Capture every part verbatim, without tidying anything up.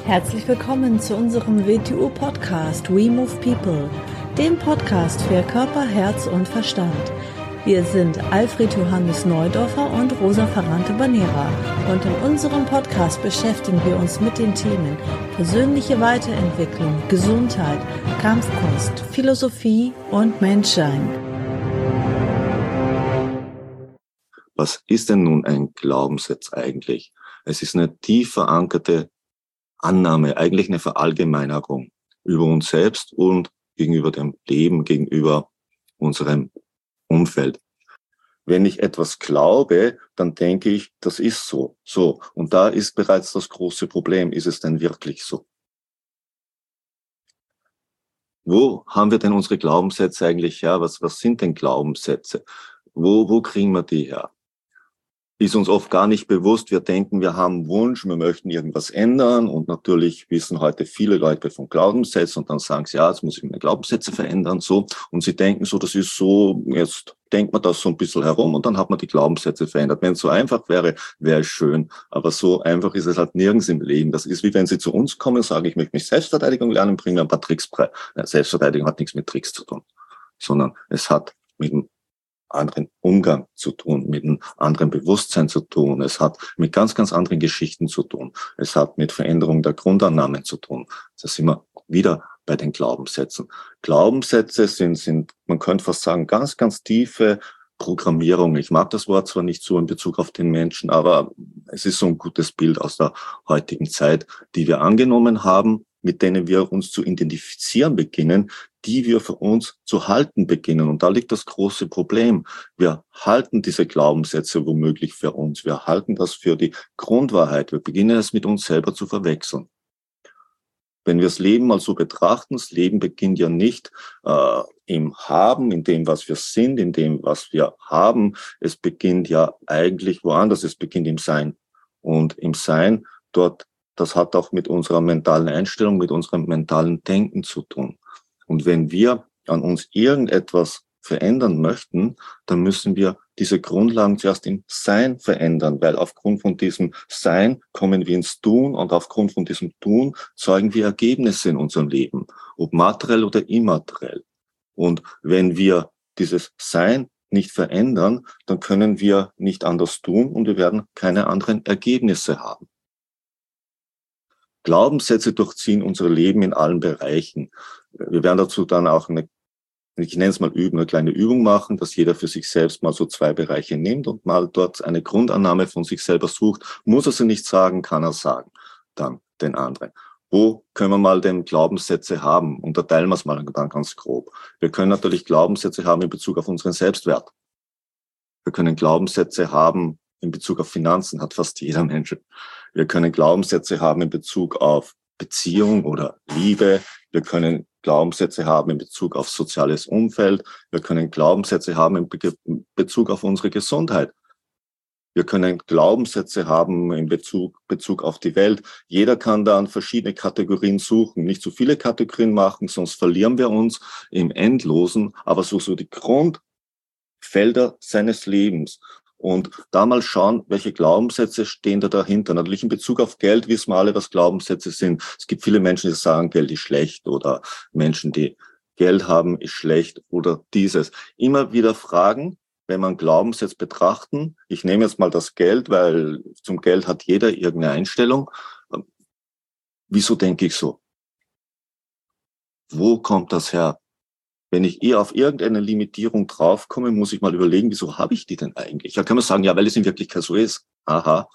Herzlich willkommen zu unserem W T U-Podcast We Move People, dem Podcast für Körper, Herz und Verstand. Wir sind Alfred Johannes Neudorfer und Rosa Ferrante-Banera und in unserem Podcast beschäftigen wir uns mit den Themen persönliche Weiterentwicklung, Gesundheit, Kampfkunst, Philosophie und Menschsein. Was ist denn nun ein Glaubenssatz eigentlich? Es ist eine tief verankerte Annahme, eigentlich eine Verallgemeinerung über uns selbst und gegenüber dem Leben, gegenüber unserem Umfeld. Wenn ich etwas glaube, dann denke ich, das ist so. So. Und da ist bereits das große Problem. Ist es denn wirklich so? Wo haben wir denn unsere Glaubenssätze eigentlich her? Was, was sind denn Glaubenssätze? Wo, wo kriegen wir die her? Ist uns oft gar nicht bewusst. Wir denken, wir haben einen Wunsch, wir möchten irgendwas ändern. Und natürlich wissen heute viele Leute von Glaubenssätzen und dann sagen sie, ja, jetzt muss ich meine Glaubenssätze verändern, so. Und sie denken so, das ist so, jetzt denkt man das so ein bisschen herum und dann hat man die Glaubenssätze verändert. Wenn es so einfach wäre, wäre es schön. Aber so einfach ist es halt nirgends im Leben. Das ist wie wenn sie zu uns kommen und sagen, ich möchte mich Selbstverteidigung lernen, bringen mir ein paar Tricks bei. Selbstverteidigung hat nichts mit Tricks zu tun, sondern es hat mit dem anderen Umgang zu tun, mit einem anderen Bewusstsein zu tun. Es hat mit ganz, ganz anderen Geschichten zu tun. Es hat mit Veränderung der Grundannahmen zu tun. Da sind wir wieder bei den Glaubenssätzen. Glaubenssätze sind, sind, man könnte fast sagen, ganz, ganz tiefe Programmierung. Ich mag das Wort zwar nicht so in Bezug auf den Menschen, aber es ist so ein gutes Bild aus der heutigen Zeit, die wir angenommen haben, mit denen wir uns zu identifizieren beginnen, die wir für uns zu halten beginnen. Und da liegt das große Problem. Wir halten diese Glaubenssätze womöglich für uns. Wir halten das für die Grundwahrheit. Wir beginnen es mit uns selber zu verwechseln. Wenn wir das Leben mal so betrachten, das Leben beginnt ja nicht äh, im Haben, in dem, was wir sind, in dem, was wir haben. Es beginnt ja eigentlich woanders. Es beginnt im Sein. Und im Sein, dort, das hat auch mit unserer mentalen Einstellung, mit unserem mentalen Denken zu tun. Und wenn wir an uns irgendetwas verändern möchten, dann müssen wir diese Grundlagen zuerst im Sein verändern, weil aufgrund von diesem Sein kommen wir ins Tun und aufgrund von diesem Tun zeugen wir Ergebnisse in unserem Leben, ob materiell oder immateriell. Und wenn wir dieses Sein nicht verändern, dann können wir nicht anders tun und wir werden keine anderen Ergebnisse haben. Glaubenssätze durchziehen unser Leben in allen Bereichen. Wir werden dazu dann auch eine, ich nenne es mal üben, eine kleine Übung machen, dass jeder für sich selbst mal so zwei Bereiche nimmt und mal dort eine Grundannahme von sich selber sucht. Muss er sie nicht sagen, kann er sagen, dann den anderen. Wo können wir mal denn Glaubenssätze haben? Unterteilen wir es mal dann ganz grob. Wir können natürlich Glaubenssätze haben in Bezug auf unseren Selbstwert. Wir können Glaubenssätze haben in Bezug auf Finanzen, hat fast jeder Mensch. Wir können Glaubenssätze haben in Bezug auf Beziehung oder Liebe. Wir können Glaubenssätze haben in Bezug auf soziales Umfeld. Wir können Glaubenssätze haben in Be- Bezug auf unsere Gesundheit. Wir können Glaubenssätze haben in Bezug, Bezug auf die Welt. Jeder kann dann verschiedene Kategorien suchen. Nicht zu viele Kategorien machen, sonst verlieren wir uns im Endlosen. Aber so, so die Grundfelder seines Lebens. Und da mal schauen, welche Glaubenssätze stehen da dahinter. Natürlich in Bezug auf Geld wissen wir alle, was Glaubenssätze sind. Es gibt viele Menschen, die sagen, Geld ist schlecht oder Menschen, die Geld haben, ist schlecht oder dieses. Immer wieder fragen, wenn man Glaubenssätze betrachten. Ich nehme jetzt mal das Geld, weil zum Geld hat jeder irgendeine Einstellung. Wieso denke ich so? Wo kommt das her? Wenn ich eher auf irgendeine Limitierung draufkomme, muss ich mal überlegen, wieso habe ich die denn eigentlich? Da kann man sagen, ja, weil es in Wirklichkeit so ist. Aha.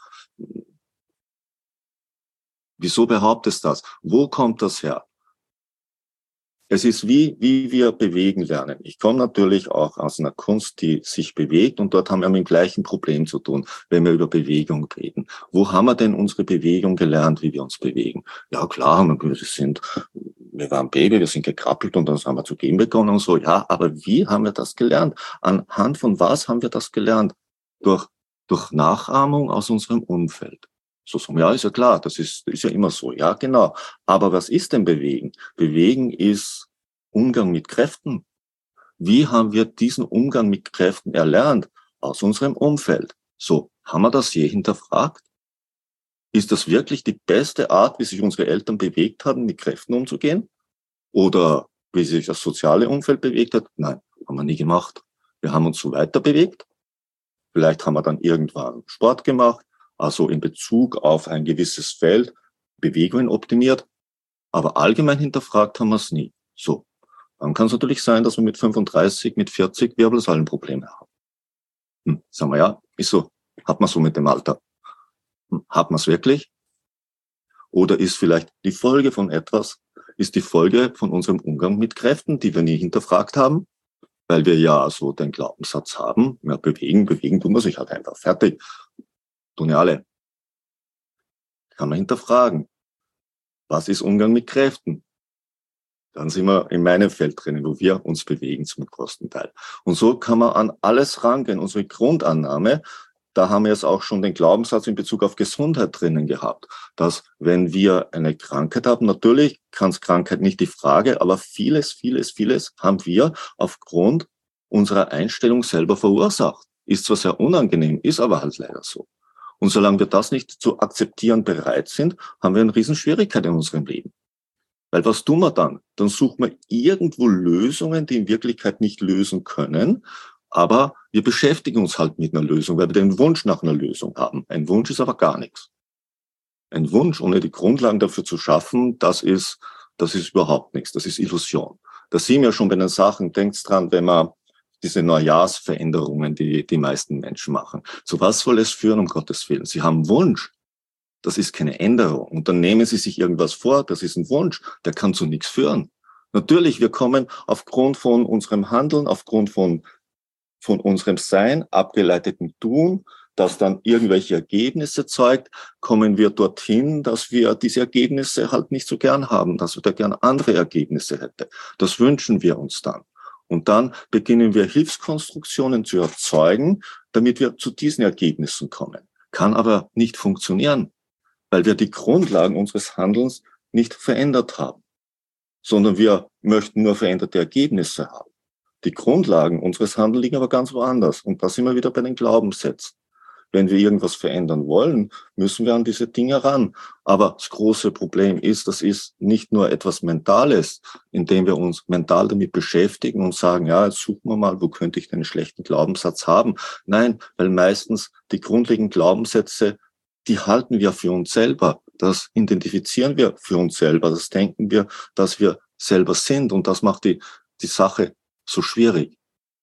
Wieso behauptest du das? Wo kommt das her? Es ist wie, wie wir bewegen lernen. Ich komme natürlich auch aus einer Kunst, die sich bewegt und dort haben wir mit dem gleichen Problem zu tun, wenn wir über Bewegung reden. Wo haben wir denn unsere Bewegung gelernt, wie wir uns bewegen? Ja, klar, wir sind, wir waren Baby, wir sind gekrabbelt und dann haben wir zu gehen begonnen und so. Ja, aber wie haben wir das gelernt? Anhand von was haben wir das gelernt? Durch, durch Nachahmung aus unserem Umfeld. So sagen wir, ja, ist ja klar, das ist, ist ja immer so. Ja, genau. Aber was ist denn Bewegen? Bewegen ist Umgang mit Kräften. Wie haben wir diesen Umgang mit Kräften erlernt? Aus unserem Umfeld. So, haben wir das je hinterfragt? Ist das wirklich die beste Art, wie sich unsere Eltern bewegt haben, mit Kräften umzugehen? Oder wie sich das soziale Umfeld bewegt hat? Nein, haben wir nie gemacht. Wir haben uns so weiter bewegt. Vielleicht haben wir dann irgendwann Sport gemacht, also in Bezug auf ein gewisses Feld Bewegungen optimiert. Aber allgemein hinterfragt haben wir es nie. So, dann kann es natürlich sein, dass wir mit fünfunddreißig, mit vierzig Wirbelsäulenprobleme haben. Hm, sagen wir ja, ist so, hat man so mit dem Alter. Hm, hat man es wirklich? Oder ist vielleicht die Folge von etwas, ist die Folge von unserem Umgang mit Kräften, die wir nie hinterfragt haben? Weil wir ja so den Glaubenssatz haben, ja, bewegen, bewegen tun wir sich halt einfach, fertig. Tun ja alle. Kann man hinterfragen. Was ist Umgang mit Kräften? Dann sind wir in meinem Feld drinnen, wo wir uns bewegen zum größten Teil. Und so kann man an alles rangehen. Unsere Grundannahme, da haben wir jetzt auch schon den Glaubenssatz in Bezug auf Gesundheit drinnen gehabt, dass wenn wir eine Krankheit haben, natürlich kann es Krankheit nicht die Frage, aber vieles, vieles, vieles haben wir aufgrund unserer Einstellung selber verursacht. Ist zwar sehr unangenehm, ist aber halt leider so. Und solange wir das nicht zu akzeptieren bereit sind, haben wir eine Riesenschwierigkeit in unserem Leben. Weil was tun wir dann? Dann suchen wir irgendwo Lösungen, die in Wirklichkeit nicht lösen können, aber wir beschäftigen uns halt mit einer Lösung, weil wir den Wunsch nach einer Lösung haben. Ein Wunsch ist aber gar nichts. Ein Wunsch, ohne die Grundlagen dafür zu schaffen, das ist, das ist überhaupt nichts. Das ist Illusion. Da sehen wir schon bei den Sachen, denkt dran, wenn man diese Neujahrsveränderungen, die die meisten Menschen machen. Zu was soll es führen, um Gottes Willen? Sie haben einen Wunsch. Das ist keine Änderung. Und dann nehmen Sie sich irgendwas vor, das ist ein Wunsch, der kann zu nichts führen. Natürlich, wir kommen aufgrund von unserem Handeln, aufgrund von von unserem Sein, abgeleiteten Tun, das dann irgendwelche Ergebnisse zeigt, kommen wir dorthin, dass wir diese Ergebnisse halt nicht so gern haben, dass wir da gern andere Ergebnisse hätten. Das wünschen wir uns dann. Und dann beginnen wir Hilfskonstruktionen zu erzeugen, damit wir zu diesen Ergebnissen kommen. Kann aber nicht funktionieren, weil wir die Grundlagen unseres Handelns nicht verändert haben, sondern wir möchten nur veränderte Ergebnisse haben. Die Grundlagen unseres Handelns liegen aber ganz woanders. Und da sind wir wieder bei den Glaubenssätzen. Wenn wir irgendwas verändern wollen, müssen wir an diese Dinge ran. Aber das große Problem ist, das ist nicht nur etwas Mentales, indem wir uns mental damit beschäftigen und sagen, ja, jetzt suchen wir mal, wo könnte ich denn einen schlechten Glaubenssatz haben? Nein, weil meistens die grundlegenden Glaubenssätze, die halten wir für uns selber. Das identifizieren wir für uns selber. Das denken wir, dass wir selber sind. Und das macht die, die Sache so schwierig.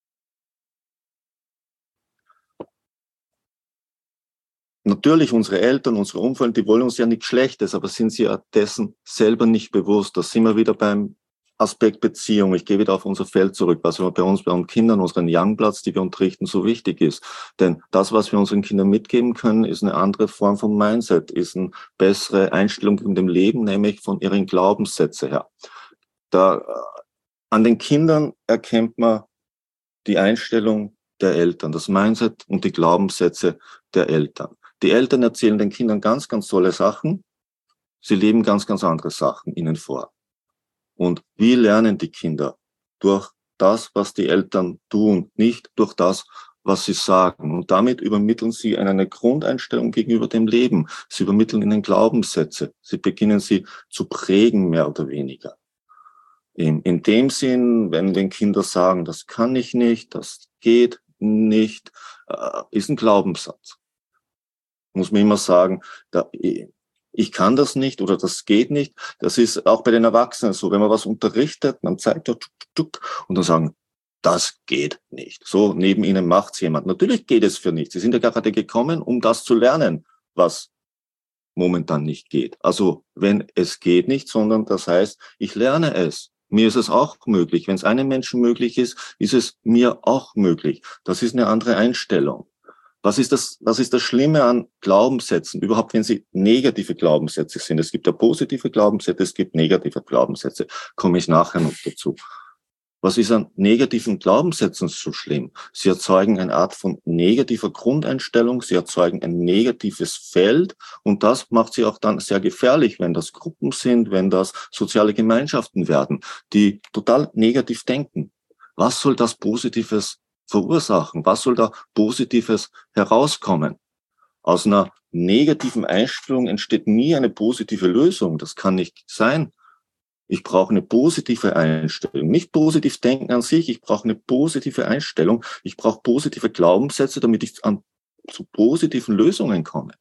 Natürlich, unsere Eltern, unsere Umfeld, die wollen uns ja nichts Schlechtes, aber sind sie ja dessen selber nicht bewusst. Da sind wir wieder beim Aspekt Beziehung. Ich gehe wieder auf unser Feld zurück, was bei uns, bei unseren Kindern, unseren Youngbloods, die wir unterrichten, so wichtig ist. Denn das, was wir unseren Kindern mitgeben können, ist eine andere Form von Mindset, ist eine bessere Einstellung in dem Leben, nämlich von ihren Glaubenssätzen her. Da An den Kindern erkennt man die Einstellung der Eltern, das Mindset und die Glaubenssätze der Eltern. Die Eltern erzählen den Kindern ganz, ganz tolle Sachen. Sie leben ganz, ganz andere Sachen ihnen vor. Und wie lernen die Kinder? Durch das, was die Eltern tun, nicht durch das, was sie sagen. Und damit übermitteln sie eine Grundeinstellung gegenüber dem Leben. Sie übermitteln ihnen Glaubenssätze. Sie beginnen sie zu prägen, mehr oder weniger. In, in dem Sinn, wenn den Kinder sagen, das kann ich nicht, das geht nicht, äh, ist ein Glaubenssatz. Muss man immer sagen, da, ich kann das nicht oder das geht nicht. Das ist auch bei den Erwachsenen so. Wenn man was unterrichtet, man zeigt ja tuk, tuk, und dann sagen, das geht nicht. So, neben ihnen macht's jemand. Natürlich geht es für nichts. Sie sind ja gerade gekommen, um das zu lernen, was momentan nicht geht. Also, wenn es geht nicht, sondern das heißt, ich lerne es. Mir ist es auch möglich. Wenn es einem Menschen möglich ist, ist es mir auch möglich. Das ist eine andere Einstellung. Was ist das, was ist das Schlimme an Glaubenssätzen? Überhaupt, wenn sie negative Glaubenssätze sind. Es gibt ja positive Glaubenssätze, es gibt negative Glaubenssätze. Komme ich nachher noch dazu. Was ist an negativen Glaubenssätzen so schlimm? Sie erzeugen eine Art von negativer Grundeinstellung, sie erzeugen ein negatives Feld und das macht sie auch dann sehr gefährlich, wenn das Gruppen sind, wenn das soziale Gemeinschaften werden, die total negativ denken. Was soll das Positives verursachen? Was soll da Positives herauskommen? Aus einer negativen Einstellung entsteht nie eine positive Lösung. Das kann nicht sein. Ich brauche eine positive Einstellung. Nicht positiv denken an sich, ich brauche eine positive Einstellung. Ich brauche positive Glaubenssätze, damit ich an, zu positiven Lösungen komme.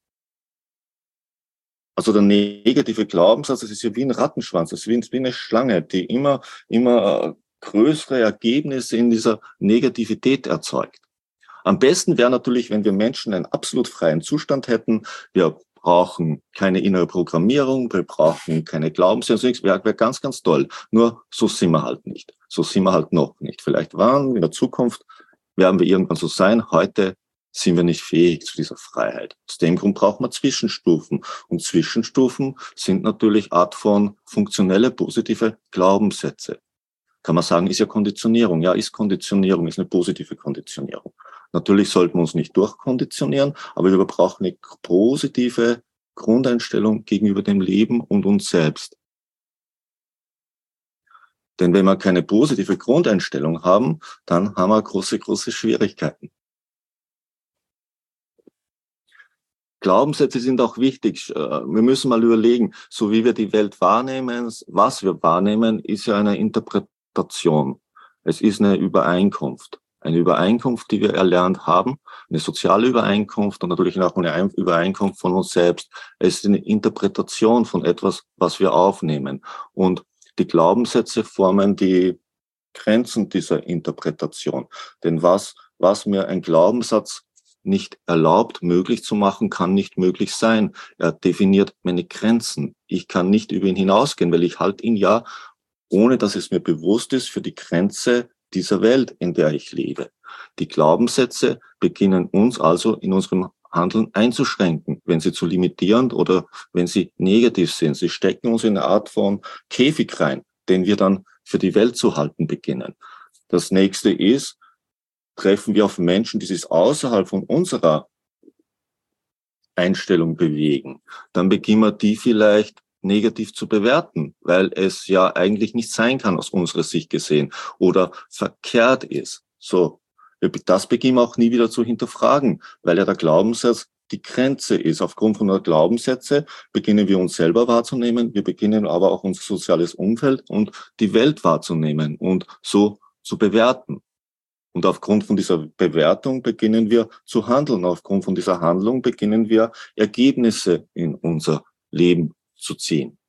Also der negative Glaubenssatz, das ist ja wie ein Rattenschwanz, das ist wie eine Schlange, die immer, immer größere Ergebnisse in dieser Negativität erzeugt. Am besten wäre natürlich, wenn wir Menschen einen absolut freien Zustand hätten. Wir brauchen keine innere Programmierung, wir brauchen keine Glaubenssätze, das wäre ganz, ganz toll. Nur so sind wir halt nicht. So sind wir halt noch nicht. Vielleicht waren in der Zukunft, werden wir irgendwann so sein. Heute sind wir nicht fähig zu dieser Freiheit. Aus dem Grund brauchen wir Zwischenstufen. Und Zwischenstufen sind natürlich Art von funktionelle, positive Glaubenssätze. Kann man sagen, ist ja Konditionierung. Ja, ist Konditionierung, ist eine positive Konditionierung. Natürlich sollten wir uns nicht durchkonditionieren, aber wir brauchen eine positive Grundeinstellung gegenüber dem Leben und uns selbst. Denn wenn wir keine positive Grundeinstellung haben, dann haben wir große, große Schwierigkeiten. Glaubenssätze sind auch wichtig. Wir müssen mal überlegen, so wie wir die Welt wahrnehmen, was wir wahrnehmen, ist ja eine Interpretation. Es ist eine Übereinkunft. Eine Übereinkunft, die wir erlernt haben, eine soziale Übereinkunft und natürlich auch eine Übereinkunft von uns selbst. Es ist eine Interpretation von etwas, was wir aufnehmen. Und die Glaubenssätze formen die Grenzen dieser Interpretation. Denn was, was mir ein Glaubenssatz nicht erlaubt, möglich zu machen, kann nicht möglich sein. Er definiert meine Grenzen. Ich kann nicht über ihn hinausgehen, weil ich halte ihn ja, ohne dass es mir bewusst ist, für die Grenze dieser Welt, in der ich lebe. Die Glaubenssätze beginnen uns also in unserem Handeln einzuschränken, wenn sie zu limitierend oder wenn sie negativ sind. Sie stecken uns in eine Art von Käfig rein, den wir dann für die Welt zu halten beginnen. Das nächste ist, treffen wir auf Menschen, die sich außerhalb von unserer Einstellung bewegen, dann beginnen wir die vielleicht negativ zu bewerten, weil es ja eigentlich nicht sein kann aus unserer Sicht gesehen oder verkehrt ist. So, das beginnen wir auch nie wieder zu hinterfragen, weil ja der Glaubenssatz die Grenze ist. Aufgrund von der Glaubenssätze beginnen wir uns selber wahrzunehmen, wir beginnen aber auch unser soziales Umfeld und die Welt wahrzunehmen und so zu bewerten. Und aufgrund von dieser Bewertung beginnen wir zu handeln. Aufgrund von dieser Handlung beginnen wir Ergebnisse in unser Leben zu ziehen.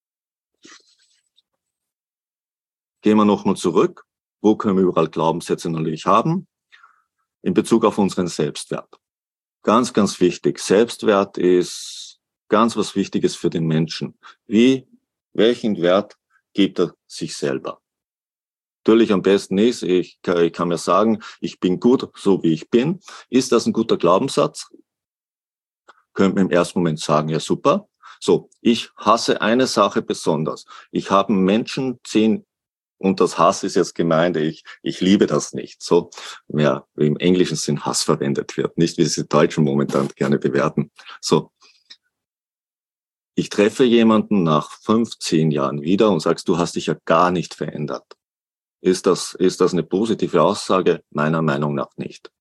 Gehen wir nochmal zurück. Wo können wir überall Glaubenssätze natürlich haben? In Bezug auf unseren Selbstwert. Ganz, ganz wichtig. Selbstwert ist ganz was Wichtiges für den Menschen. Wie, welchen Wert gibt er sich selber? Natürlich am besten ist, ich kann, ich kann mir sagen, ich bin gut, so wie ich bin. Ist das ein guter Glaubenssatz? Könnte man im ersten Moment sagen, ja super. So, ich hasse eine Sache besonders. Ich habe Menschen zehn, und das Hass ist jetzt gemeint, ich, ich liebe das nicht. So, ja, wie im englischen Sinn Hass verwendet wird, nicht wie sie Deutschen momentan gerne bewerten. So, ich treffe jemanden nach fünfzehn Jahren wieder und sagst, du hast dich ja gar nicht verändert. Ist das, ist das eine positive Aussage? Meiner Meinung nach nicht.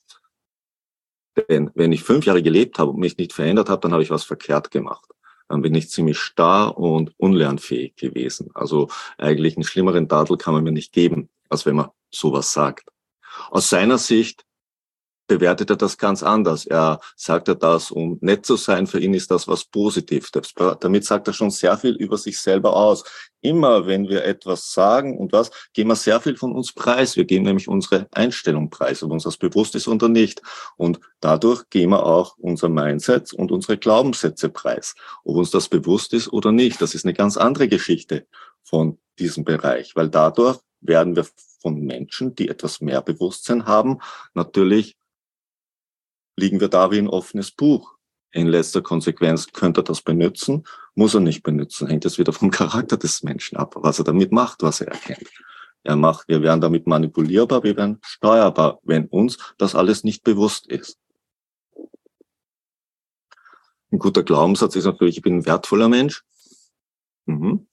Denn wenn ich fünf Jahre gelebt habe und mich nicht verändert habe, dann habe ich was verkehrt gemacht. Dann bin ich ziemlich starr und unlernfähig gewesen. Also eigentlich einen schlimmeren Tadel kann man mir nicht geben, als wenn man sowas sagt. Aus seiner Sicht bewertet er das ganz anders. Er sagt ja das, um nett zu sein, für ihn ist das was Positives. Damit sagt er schon sehr viel über sich selber aus. Immer wenn wir etwas sagen und was, geben wir sehr viel von uns preis. Wir geben nämlich unsere Einstellung preis, ob uns das bewusst ist oder nicht. Und dadurch geben wir auch unser Mindset und unsere Glaubenssätze preis. Ob uns das bewusst ist oder nicht, das ist eine ganz andere Geschichte von diesem Bereich. Weil dadurch werden wir von Menschen, die etwas mehr Bewusstsein haben, natürlich liegen wir da wie ein offenes Buch. In letzter Konsequenz könnte er das benutzen, muss er nicht benutzen. Hängt es wieder vom Charakter des Menschen ab, was er damit macht, was er erkennt. Er macht, wir werden damit manipulierbar, wir werden steuerbar, wenn uns das alles nicht bewusst ist. Ein guter Glaubenssatz ist natürlich, ich bin ein wertvoller Mensch. Mhm.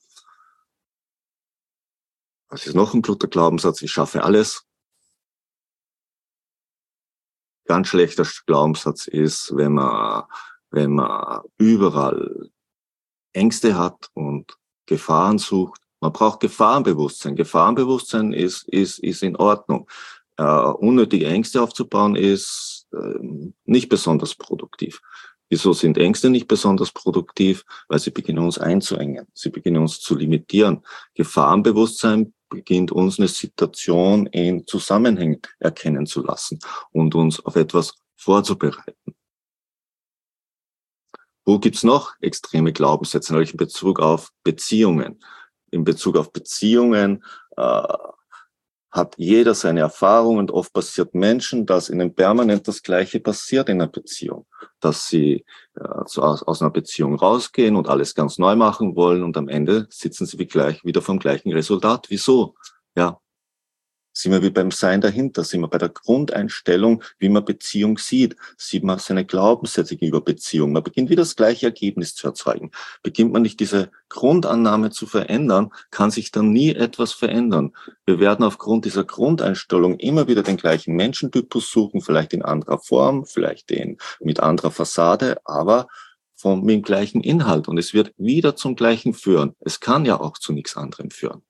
Was ist noch ein guter Glaubenssatz? Ich schaffe alles. Ganz schlechter Glaubenssatz ist, wenn man wenn man überall Ängste hat und Gefahren sucht. Man braucht Gefahrenbewusstsein. Gefahrenbewusstsein ist, ist, ist in Ordnung. Äh, unnötige Ängste aufzubauen ist äh, nicht besonders produktiv. Wieso sind Ängste nicht besonders produktiv? Weil sie beginnen uns einzuengen. Sie beginnen uns zu limitieren. Gefahrenbewusstsein beginnt uns eine Situation in Zusammenhängen erkennen zu lassen und uns auf etwas vorzubereiten. Wo gibt's noch extreme Glaubenssätze, nämlich in Bezug auf Beziehungen? In Bezug auf Beziehungen äh, hat jeder seine Erfahrungen und oft passiert Menschen, dass ihnen permanent das Gleiche passiert in einer Beziehung. Dass sie äh, zu, aus, aus einer Beziehung rausgehen und alles ganz neu machen wollen und am Ende sitzen sie wie gleich, wieder vom gleichen Resultat. Wieso? Ja, sind wir wie beim Sein dahinter, sind wir bei der Grundeinstellung, wie man Beziehung sieht, sieht man seine Glaubenssätze gegenüber Beziehung. Man beginnt wieder das gleiche Ergebnis zu erzeugen. Beginnt man nicht diese Grundannahme zu verändern, kann sich dann nie etwas verändern. Wir werden aufgrund dieser Grundeinstellung immer wieder den gleichen Menschentypus suchen, vielleicht in anderer Form, vielleicht in, mit anderer Fassade, aber vom, mit dem gleichen Inhalt. Und es wird wieder zum Gleichen führen. Es kann ja auch zu nichts anderem führen.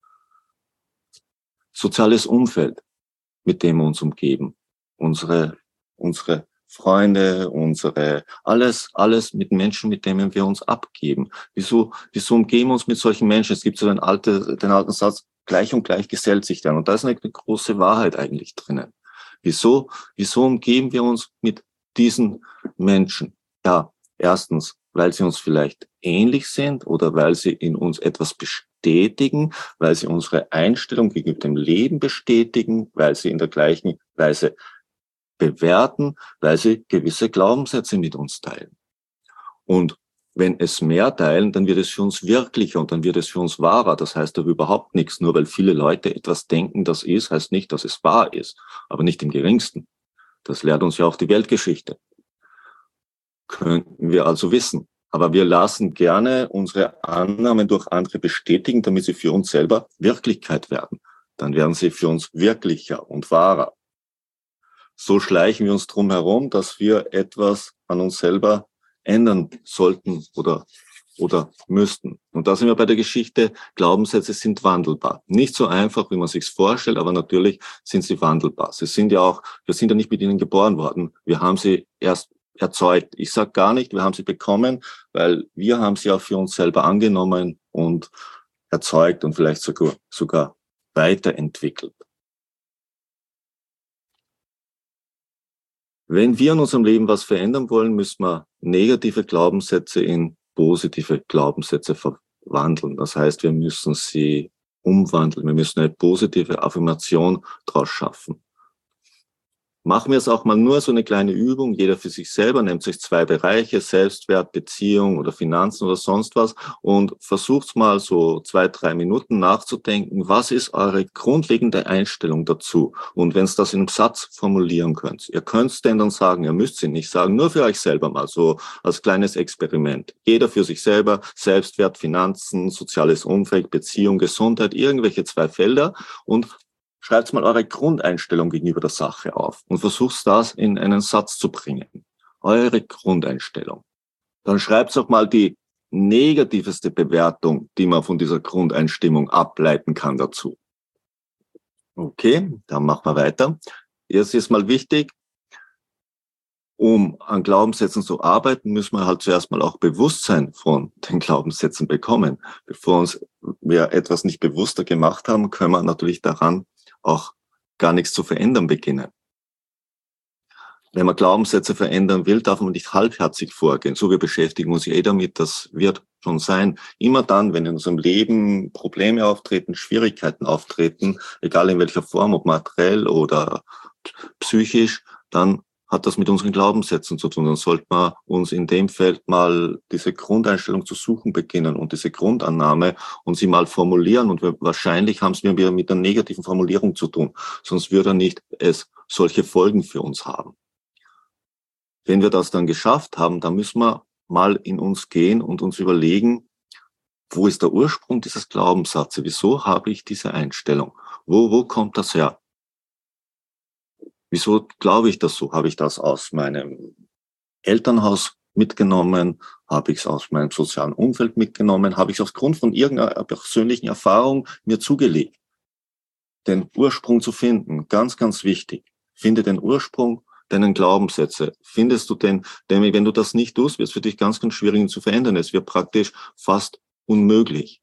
Soziales Umfeld, mit dem wir uns umgeben. Unsere, unsere Freunde, unsere, alles, alles mit Menschen, mit denen wir uns abgeben. Wieso, wieso umgeben wir uns mit solchen Menschen? Es gibt so den alten, den alten Satz, gleich und gleich gesellt sich dann. Und da ist eine große Wahrheit eigentlich drinnen. Wieso, wieso umgeben wir uns mit diesen Menschen? Ja, erstens, weil sie uns vielleicht ähnlich sind oder weil sie in uns etwas bestätigen, weil sie unsere Einstellung gegenüber dem Leben bestätigen, weil sie in der gleichen Weise bewerten, weil sie gewisse Glaubenssätze mit uns teilen. Und wenn es mehr teilen, dann wird es für uns wirklicher und dann wird es für uns wahrer. Das heißt aber überhaupt nichts. Nur weil viele Leute etwas denken, das ist, heißt nicht, dass es wahr ist. Aber nicht im geringsten. Das lehrt uns ja auch die Weltgeschichte. Könnten wir also wissen. Aber wir lassen gerne unsere Annahmen durch andere bestätigen, damit sie für uns selber Wirklichkeit werden. Dann werden sie für uns wirklicher und wahrer. So schleichen wir uns drum herum, dass wir etwas an uns selber ändern sollten oder, oder müssten. Und da sind wir bei der Geschichte, Glaubenssätze sind wandelbar. Nicht so einfach, wie man sich's vorstellt, aber natürlich sind sie wandelbar. Sie sind ja auch, wir sind ja nicht mit ihnen geboren worden. Wir haben sie erst erzeugt. Ich sage gar nicht, wir haben sie bekommen, weil wir haben sie auch für uns selber angenommen und erzeugt und vielleicht sogar, sogar weiterentwickelt. Wenn wir in unserem Leben was verändern wollen, müssen wir negative Glaubenssätze in positive Glaubenssätze verwandeln. Das heißt, wir müssen sie umwandeln. Wir müssen eine positive Affirmation daraus schaffen. Machen wir es auch mal nur so eine kleine Übung, jeder für sich selber, nehmt sich zwei Bereiche, Selbstwert, Beziehung oder Finanzen oder sonst was und versucht mal so zwei, drei Minuten nachzudenken, was ist eure grundlegende Einstellung dazu? Und wenn es das in einem Satz formulieren könnt, ihr könnt es denn dann sagen, ihr müsst sie nicht sagen, nur für euch selber mal so als kleines Experiment. Jeder für sich selber, Selbstwert, Finanzen, soziales Umfeld, Beziehung, Gesundheit, irgendwelche zwei Felder und schreibt mal eure Grundeinstellung gegenüber der Sache auf und versucht das in einen Satz zu bringen. Eure Grundeinstellung. Dann schreibt auch mal die negativste Bewertung, die man von dieser Grundeinstimmung ableiten kann dazu. Okay, dann machen wir weiter. Jetzt ist mal wichtig, um an Glaubenssätzen zu arbeiten, müssen wir halt zuerst mal auch Bewusstsein von den Glaubenssätzen bekommen. Bevor uns wir etwas nicht bewusster gemacht haben, können wir natürlich daran auch gar nichts zu verändern beginnen. Wenn man Glaubenssätze verändern will, darf man nicht halbherzig vorgehen. So, wir beschäftigen uns eh damit, das wird schon sein. Immer dann, wenn in unserem Leben Probleme auftreten, Schwierigkeiten auftreten, egal in welcher Form, ob materiell oder psychisch, dann hat das mit unseren Glaubenssätzen zu tun. Dann sollte man uns in dem Feld mal diese Grundeinstellung zu suchen beginnen und diese Grundannahme und sie mal formulieren. Und wir, wahrscheinlich haben es wieder mit einer negativen Formulierung zu tun. Sonst würde nicht es solche Folgen für uns haben. Wenn wir das dann geschafft haben, dann müssen wir mal in uns gehen und uns überlegen, wo ist der Ursprung dieses Glaubenssatzes? Wieso habe ich diese Einstellung? Wo, wo kommt das her? Wieso glaube ich das so? Habe ich das aus meinem Elternhaus mitgenommen? Habe ich es aus meinem sozialen Umfeld mitgenommen? Habe ich es aufgrund von irgendeiner persönlichen Erfahrung mir zugelegt? Den Ursprung zu finden, ganz, ganz wichtig. Finde den Ursprung deinen Glaubenssätze. Findest du den, denn wenn du das nicht tust, wird es für dich ganz, ganz schwierig ihn zu verändern. Es wird praktisch fast unmöglich.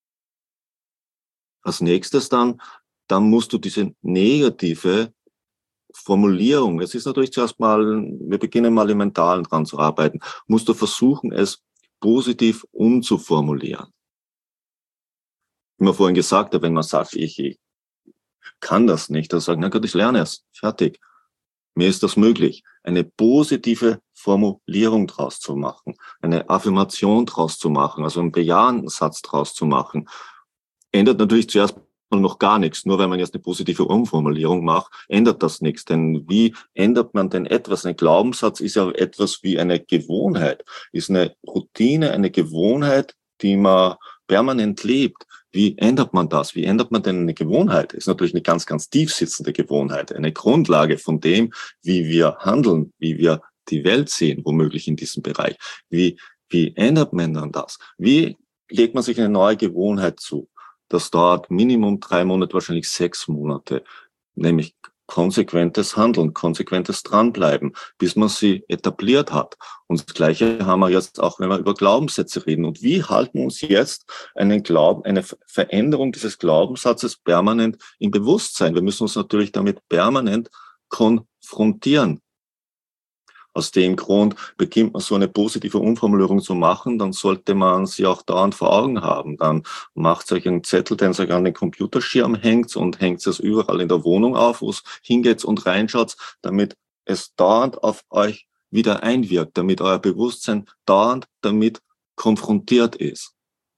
Als nächstes dann, dann musst du diese negative Formulierung, es ist natürlich zuerst mal, wir beginnen mal im Mentalen dran zu arbeiten, musst du versuchen, es positiv umzuformulieren. Wie man vorhin gesagt hat, wenn man sagt, ich, ich kann das nicht, dann sagen, na Gott, ich lerne es, fertig. Mir ist das möglich, eine positive Formulierung draus zu machen, eine Affirmation draus zu machen, also einen bejahenden Satz draus zu machen. Ändert natürlich zuerst mal noch gar nichts. Nur weil man jetzt eine positive Umformulierung macht, ändert das nichts. Denn wie ändert man denn etwas? Ein Glaubenssatz ist ja etwas wie eine Gewohnheit, ist eine Routine, eine Gewohnheit, die man permanent lebt. Wie ändert man das? Wie ändert man denn eine Gewohnheit? Ist natürlich eine ganz, ganz tief sitzende Gewohnheit, eine Grundlage von dem, wie wir handeln, wie wir die Welt sehen, womöglich in diesem Bereich. Wie, wie ändert man dann das? Wie legt man sich eine neue Gewohnheit zu? Das dauert Minimum drei Monate, wahrscheinlich sechs Monate, nämlich konsequentes Handeln, konsequentes Dranbleiben, bis man sie etabliert hat. Und das Gleiche haben wir jetzt auch, wenn wir über Glaubenssätze reden. Und wie halten uns jetzt einen Glauben, eine Veränderung dieses Glaubenssatzes permanent im Bewusstsein? Wir müssen uns natürlich damit permanent konfrontieren. Aus dem Grund beginnt man so eine positive Umformulierung zu machen, dann sollte man sie auch dauernd vor Augen haben. Dann macht euch einen Zettel, den euch an den Computerschirm hängt und hängt es überall in der Wohnung auf, wo es hingeht und reinschaut, damit es dauernd auf euch wieder einwirkt, damit euer Bewusstsein dauernd damit konfrontiert ist.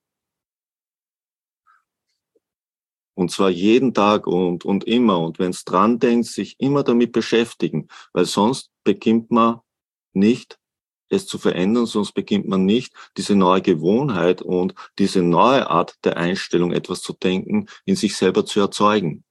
Und zwar jeden Tag und, und immer. Und wenn es dran denkt, sich immer damit beschäftigen, weil sonst beginnt man nicht, es zu verändern, sonst beginnt man nicht, diese neue Gewohnheit und diese neue Art der Einstellung, etwas zu denken, in sich selber zu erzeugen.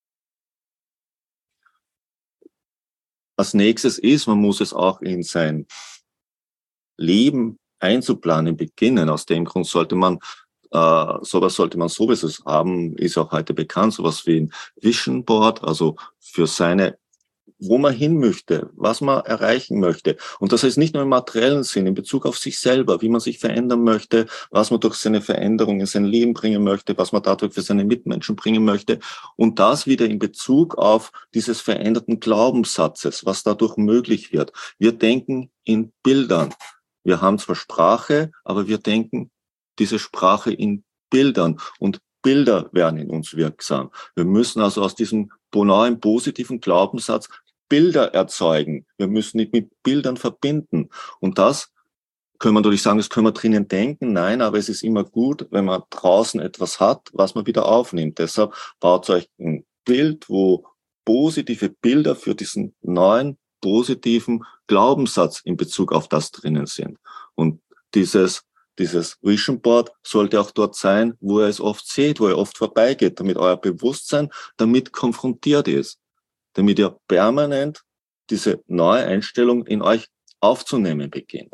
Als nächstes ist, man muss es auch in sein Leben einzuplanen beginnen. Aus dem Grund sollte man Äh, sowas sollte man sowieso haben, ist auch heute bekannt, sowas wie ein Vision Board, also für seine, wo man hin möchte, was man erreichen möchte. Und das heißt nicht nur im materiellen Sinn, in Bezug auf sich selber, wie man sich verändern möchte, was man durch seine Veränderung in sein Leben bringen möchte, was man dadurch für seine Mitmenschen bringen möchte. Und das wieder in Bezug auf dieses veränderten Glaubenssatzes, was dadurch möglich wird. Wir denken in Bildern. Wir haben zwar Sprache, aber wir denken diese Sprache in Bildern und Bilder werden in uns wirksam. Wir müssen also aus diesem neuen positiven Glaubenssatz Bilder erzeugen. Wir müssen ihn mit Bildern verbinden. Und das können wir natürlich sagen, das können wir drinnen denken. Nein, aber es ist immer gut, wenn man draußen etwas hat, was man wieder aufnimmt. Deshalb baut euch ein Bild, wo positive Bilder für diesen neuen positiven Glaubenssatz in Bezug auf das drinnen sind. Und dieses Dieses Vision Board sollte auch dort sein, wo ihr es oft seht, wo ihr oft vorbeigeht, damit euer Bewusstsein damit konfrontiert ist, damit ihr permanent diese neue Einstellung in euch aufzunehmen beginnt.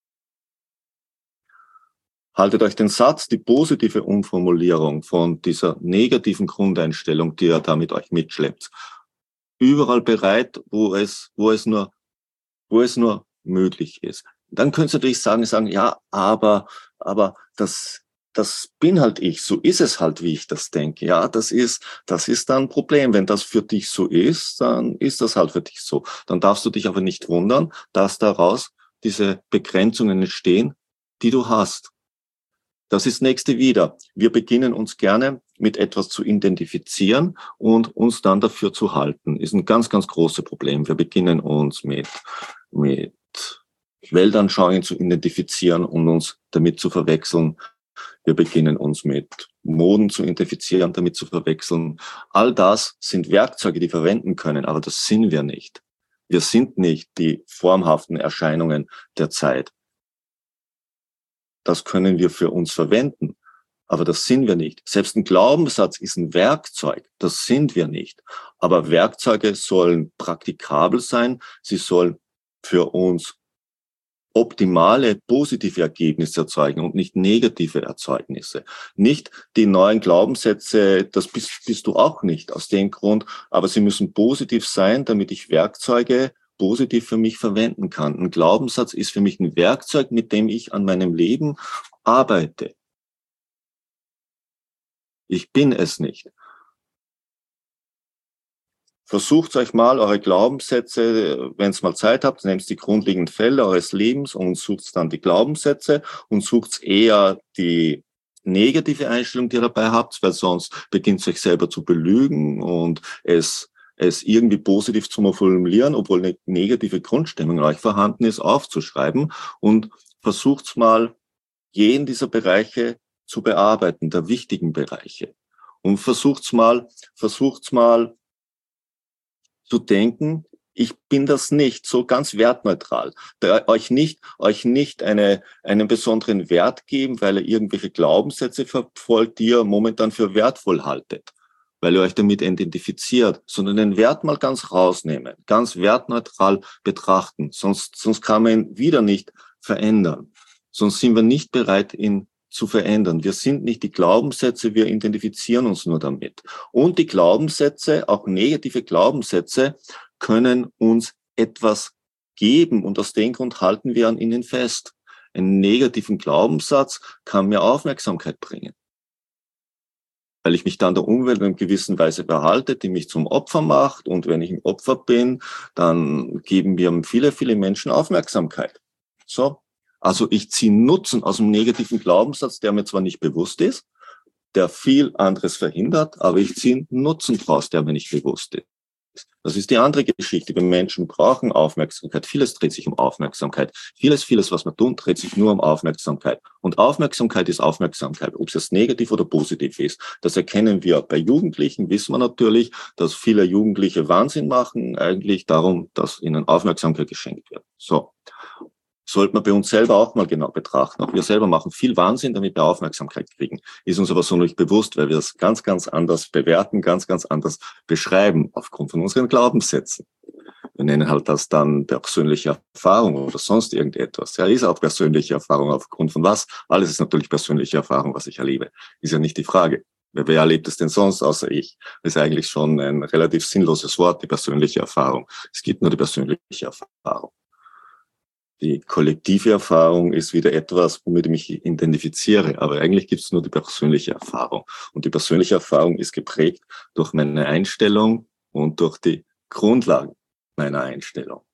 Haltet euch den Satz, die positive Umformulierung von dieser negativen Grundeinstellung, die ihr da mit euch mitschleppt, überall bereit, wo es, wo es nur, wo es nur möglich ist. Dann könnt ihr natürlich sagen, sagen, ja, aber, aber das, das bin halt ich. So ist es halt, wie ich das denke. Ja, das ist, das ist dann ein Problem. Wenn das für dich so ist, dann ist das halt für dich so. Dann darfst du dich aber nicht wundern, dass daraus diese Begrenzungen entstehen, die du hast. Das ist das nächste wieder. Wir beginnen uns gerne mit etwas zu identifizieren und uns dann dafür zu halten. Ist ein ganz, ganz großes Problem. Wir beginnen uns mit, mit Weltanschauungen zu identifizieren und uns damit zu verwechseln. Wir beginnen uns mit Moden zu identifizieren, damit zu verwechseln. All das sind Werkzeuge, die wir verwenden können, aber das sind wir nicht. Wir sind nicht die formhaften Erscheinungen der Zeit. Das können wir für uns verwenden, aber das sind wir nicht. Selbst ein Glaubenssatz ist ein Werkzeug, das sind wir nicht. Aber Werkzeuge sollen praktikabel sein, sie sollen für uns optimale, positive Ergebnisse erzeugen und nicht negative Erzeugnisse. Nicht die neuen Glaubenssätze, das bist, bist du auch nicht aus dem Grund, aber sie müssen positiv sein, damit ich Werkzeuge positiv für mich verwenden kann. Ein Glaubenssatz ist für mich ein Werkzeug, mit dem ich an meinem Leben arbeite. Ich bin es nicht. Versucht euch mal eure Glaubenssätze, wenn ihr mal Zeit habt, nehmt die grundlegenden Fälle eures Lebens und sucht dann die Glaubenssätze und sucht eher die negative Einstellung, die ihr dabei habt, weil sonst beginnt es euch selber zu belügen und es, es irgendwie positiv zu formulieren, obwohl eine negative Grundstimmung in euch vorhanden ist, aufzuschreiben und versucht mal, jeden dieser Bereiche zu bearbeiten, der wichtigen Bereiche. Und versucht's mal, versucht's mal, zu denken, ich bin das nicht, so ganz wertneutral. Da euch nicht, euch nicht eine, einen besonderen Wert geben, weil ihr irgendwelche Glaubenssätze verfolgt, die ihr momentan für wertvoll haltet, weil ihr euch damit identifiziert, sondern den Wert mal ganz rausnehmen, ganz wertneutral betrachten. Sonst, sonst kann man ihn wieder nicht verändern. Sonst sind wir nicht bereit, ihn zu verändern. Wir sind nicht die Glaubenssätze, wir identifizieren uns nur damit. Und die Glaubenssätze, auch negative Glaubenssätze, können uns etwas geben und aus dem Grund halten wir an ihnen fest. Einen negativen Glaubenssatz kann mir Aufmerksamkeit bringen, weil ich mich dann der Umwelt in einer gewissen Weise behalte, die mich zum Opfer macht. Und wenn ich ein Opfer bin, dann geben mir viele, viele Menschen Aufmerksamkeit. So. Also ich ziehe Nutzen aus dem negativen Glaubenssatz, der mir zwar nicht bewusst ist, der viel anderes verhindert, aber ich ziehe Nutzen draus, der mir nicht bewusst ist. Das ist die andere Geschichte. Wir Menschen brauchen Aufmerksamkeit. Vieles dreht sich um Aufmerksamkeit. Vieles, vieles, was wir tun, dreht sich nur um Aufmerksamkeit. Und Aufmerksamkeit ist Aufmerksamkeit, ob es jetzt negativ oder positiv ist. Das erkennen wir bei Jugendlichen, wissen wir natürlich, dass viele Jugendliche Wahnsinn machen, eigentlich darum, dass ihnen Aufmerksamkeit geschenkt wird. So. Sollte man bei uns selber auch mal genau betrachten. Auch wir selber machen viel Wahnsinn, damit wir Aufmerksamkeit kriegen. Ist uns aber so nicht bewusst, weil wir es ganz, ganz anders bewerten, ganz, ganz anders beschreiben, aufgrund von unseren Glaubenssätzen. Wir nennen halt das dann persönliche Erfahrung oder sonst irgendetwas. Ja, ist auch persönliche Erfahrung aufgrund von was? Alles ist natürlich persönliche Erfahrung, was ich erlebe. Ist ja nicht die Frage. Wer erlebt es denn sonst, außer ich? Das ist eigentlich schon ein relativ sinnloses Wort, die persönliche Erfahrung. Es gibt nur die persönliche Erfahrung. Die kollektive Erfahrung ist wieder etwas, womit ich mich identifiziere. Aber eigentlich gibt es nur die persönliche Erfahrung. Und die persönliche Erfahrung ist geprägt durch meine Einstellung und durch die Grundlagen meiner Einstellung.